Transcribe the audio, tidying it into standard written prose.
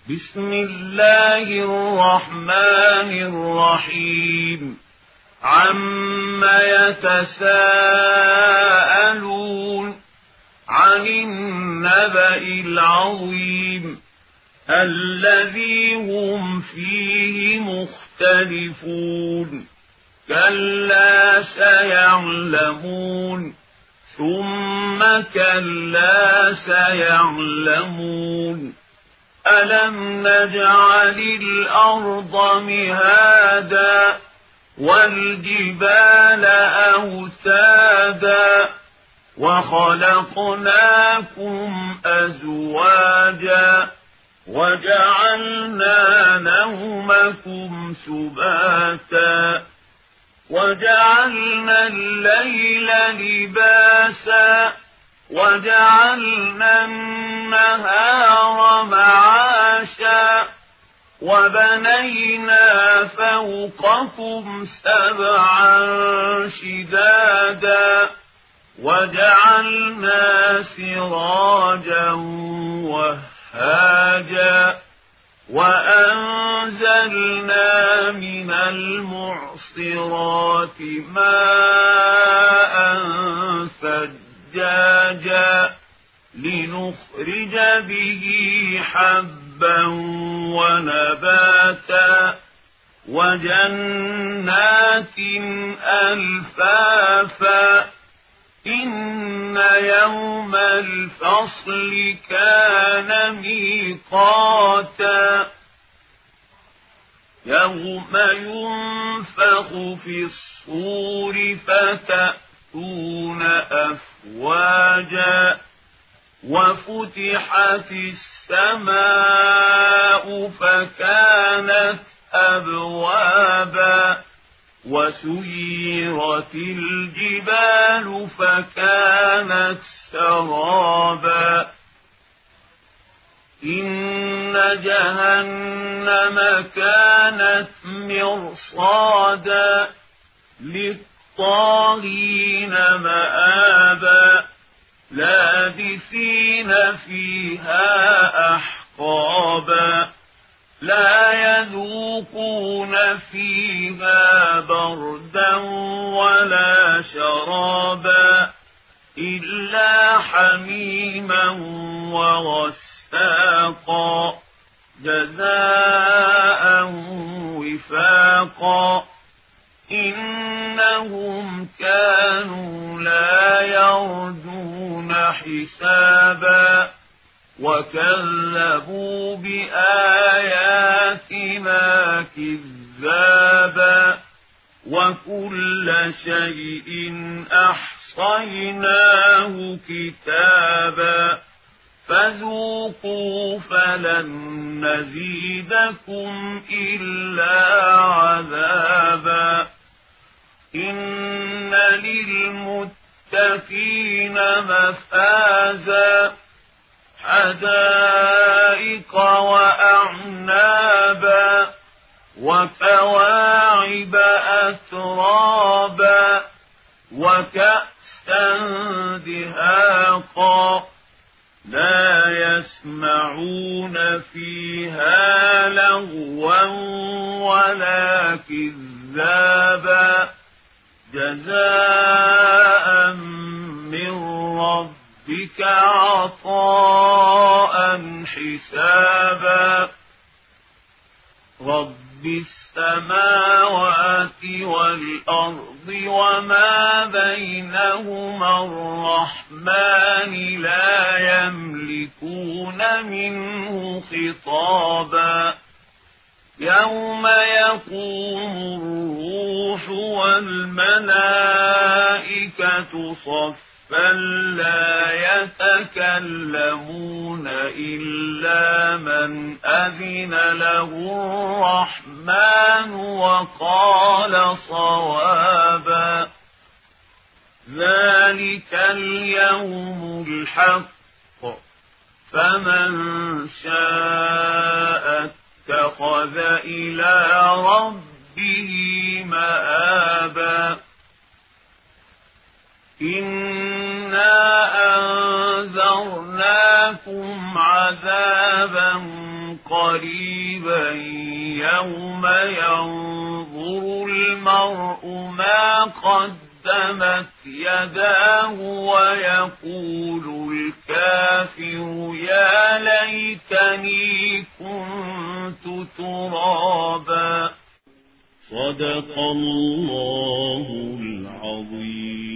بسم الله الرحمن الرحيم عم يتساءلون عن النبأ العظيم الذي هم فيه مختلفون كلا سيعلمون ثم كلا سيعلمون ألم نجعل الأرض مهادا والجبال أوتادا وخلقناكم أزواجا وجعلنا نومكم سباتا وجعلنا الليل لباسا وجعلنا النهار معاشا وبنينا فوقكم سبعا شدادا وجعلنا سراجا وهاجا وأنزلنا من المعصرات ماء ثجاجا لنخرج به حبا ونباتا وجنات ألفافا إن يوم الفصل كان ميقاتا يوم ينفخ في الصور فتأتون أفواجا وفتحت السماء فكانت أبوابا وسيرت الجبال فكانت سرابا إن جهنم كانت مرصادا للطاغين مآبا لابثين فيها أحقابا لا يذوقون فيها بردا ولا شرابا إلا حميما وغساقا جزاء وفاقا إنهم كانوا لا يرجون حسابا وكذبوا بآياتنا كذابا وكل شيء أحصيناه كتابا فذوقوا فلن نزيدكم إلا عذابا إن للمتقين مفازا حدائق وأعنابا وكواعب أترابا وكأسا دهاقا لا يسمعون فيها لغوا ولا كذابا جزاء من ربك عطاء حسابا رب السماوات والأرض وما بينهما الرحمن لا يملكون منه خطابا يوم يقوم الروح والملائكة صفا لا يتكلمون إلا من أذن له الرحمن وقال صوابا ذلك اليوم الحق فمن شاء اتخذ إلى ربه مآبا إنا أنذرناكم عذابا قريبا يوم ينظر المرء ما قدمت يداه ويقول الكافر يا ليتني كنت ترابا. صدق الله العظيم.